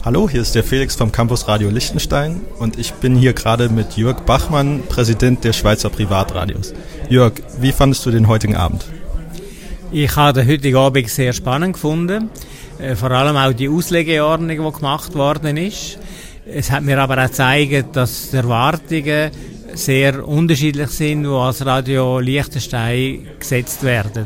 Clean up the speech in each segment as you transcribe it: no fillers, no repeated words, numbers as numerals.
Hallo, hier ist der Felix vom Campus Radio Liechtenstein und ich bin hier gerade mit Jörg Bachmann, Präsident der Schweizer Privatradios. Jörg, wie fandest du den heutigen Abend? Ich habe den heutigen Abend sehr spannend gefunden, vor allem auch die Auslegeordnung, die gemacht worden ist. Es hat mir aber auch gezeigt, dass die Erwartungen sehr unterschiedlich sind, die als Radio Liechtenstein gesetzt werden.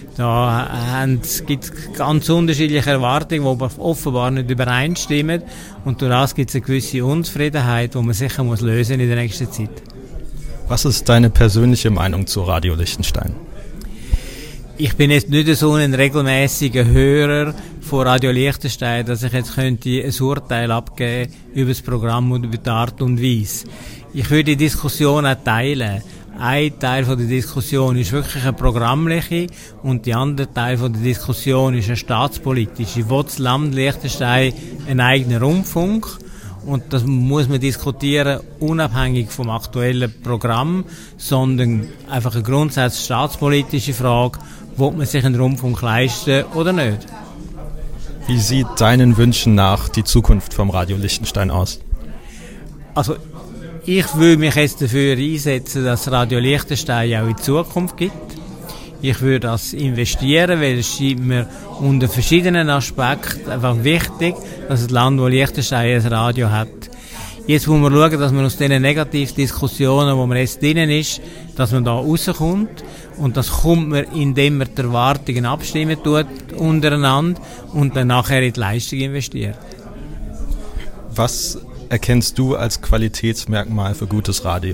Gibt es ganz unterschiedliche Erwartungen, die aber offenbar nicht übereinstimmen. Und durch das gibt es eine gewisse Unzufriedenheit, die man sicher muss lösen in der nächsten Zeit. Was ist deine persönliche Meinung zu Radio Liechtenstein? Ich bin jetzt nicht so ein regelmäßiger Hörer von Radio Liechtenstein, dass ich jetzt könnte ein Urteil abgeben über das Programm und über die Art und Weise. Ich würde die Diskussion auch teilen. Ein Teil der Diskussion ist wirklich eine programmliche und der andere Teil der Diskussion ist eine staatspolitische. Will das Land Liechtenstein einen eigenen Rundfunk? Und das muss man diskutieren, unabhängig vom aktuellen Programm, sondern einfach eine grundsätzliche staatspolitische Frage, will man sich einen Rundfunk leisten oder nicht? Wie sieht deinen Wünschen nach die Zukunft vom Radio Liechtenstein aus? Also, ich würde mich jetzt dafür einsetzen, dass es Radio Liechtenstein auch in Zukunft gibt. Ich würde das investieren, weil es scheint mir unter verschiedenen Aspekten einfach wichtig, dass das Land, wo Liechtenstein ein Radio hat. Jetzt muss man schauen, dass man aus diesen Negativdiskussionen, wo man jetzt drinnen ist, dass man da rauskommt. Und das kommt man, indem man die Erwartungen abstimmen tut untereinander und dann nachher in die Leistung investiert. Was erkennst du als Qualitätsmerkmal für gutes Radio?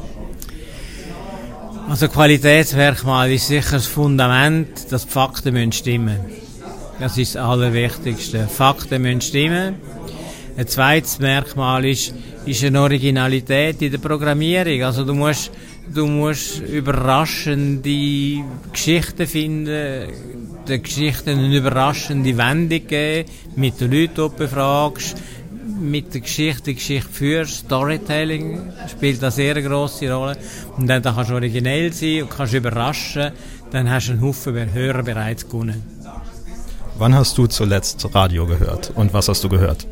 Also Qualitätsmerkmal ist sicher das Fundament, dass die Fakten müssen stimmen. Das ist das Allerwichtigste. Fakten müssen stimmen. Ein zweites Merkmal ist eine Originalität in der Programmierung. Also du musst überraschende Geschichten finden, den Geschichten eine überraschende Wendung geben, mit den Leuten, die du befragst, mit der Geschichte die Geschichte führst. Storytelling spielt da sehr eine grosse Rolle. Und dann kannst du originell sein und kannst überraschen, dann hast du einen Haufen Hörer bereits gewonnen. Wann hast du zuletzt Radio gehört und was hast du gehört?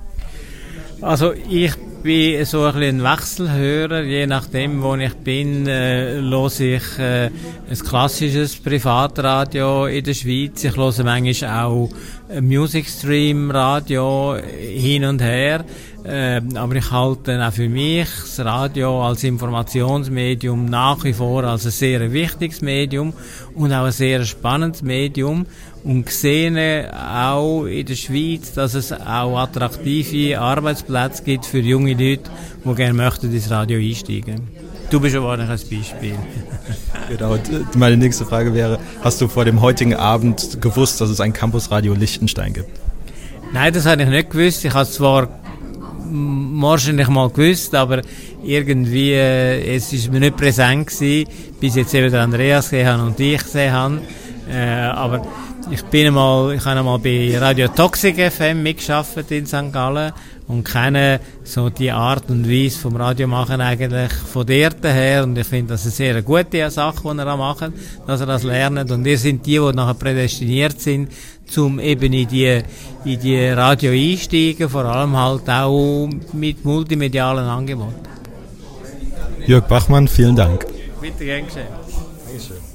Also ich bin so ein bisschen ein Wechselhörer, je nachdem wo ich bin, höre ich ein klassisches Privatradio in der Schweiz. Ich höre manchmal auch Music Stream Radio hin und her, aber ich halte auch für mich das Radio als Informationsmedium nach wie vor als ein sehr wichtiges Medium und auch ein sehr spannendes Medium. Und sehe auch in der Schweiz, dass es auch attraktive Arbeitsplätze gibt für junge Leute, die gerne möchten ins Radio einsteigen. Du bist ja wahrscheinlich ein Beispiel. Genau. Meine nächste Frage wäre, hast du vor dem heutigen Abend gewusst, dass es ein Campus Radio Liechtenstein gibt? Nein, das habe ich nicht gewusst. Ich habe es zwar wahrscheinlich mal gewusst, aber irgendwie es ist mir nicht präsent gewesen, bis jetzt eben der Andreas gesehen habe und ich gesehen habe. Aber ich habe einmal bei Radio Toxic FM mitgearbeitet in St. Gallen und kenne so die Art und Weise vom Radiomachen eigentlich von dort her und ich finde, das ist eine sehr gute Sache, die er macht, dass er das lernt und ihr sind die nachher prädestiniert sind, zum eben in die Radio einsteigen, vor allem halt auch mit multimedialen Angeboten. Jörg Bachmann, vielen Dank. Bitte, gern geschehen. Dankeschön.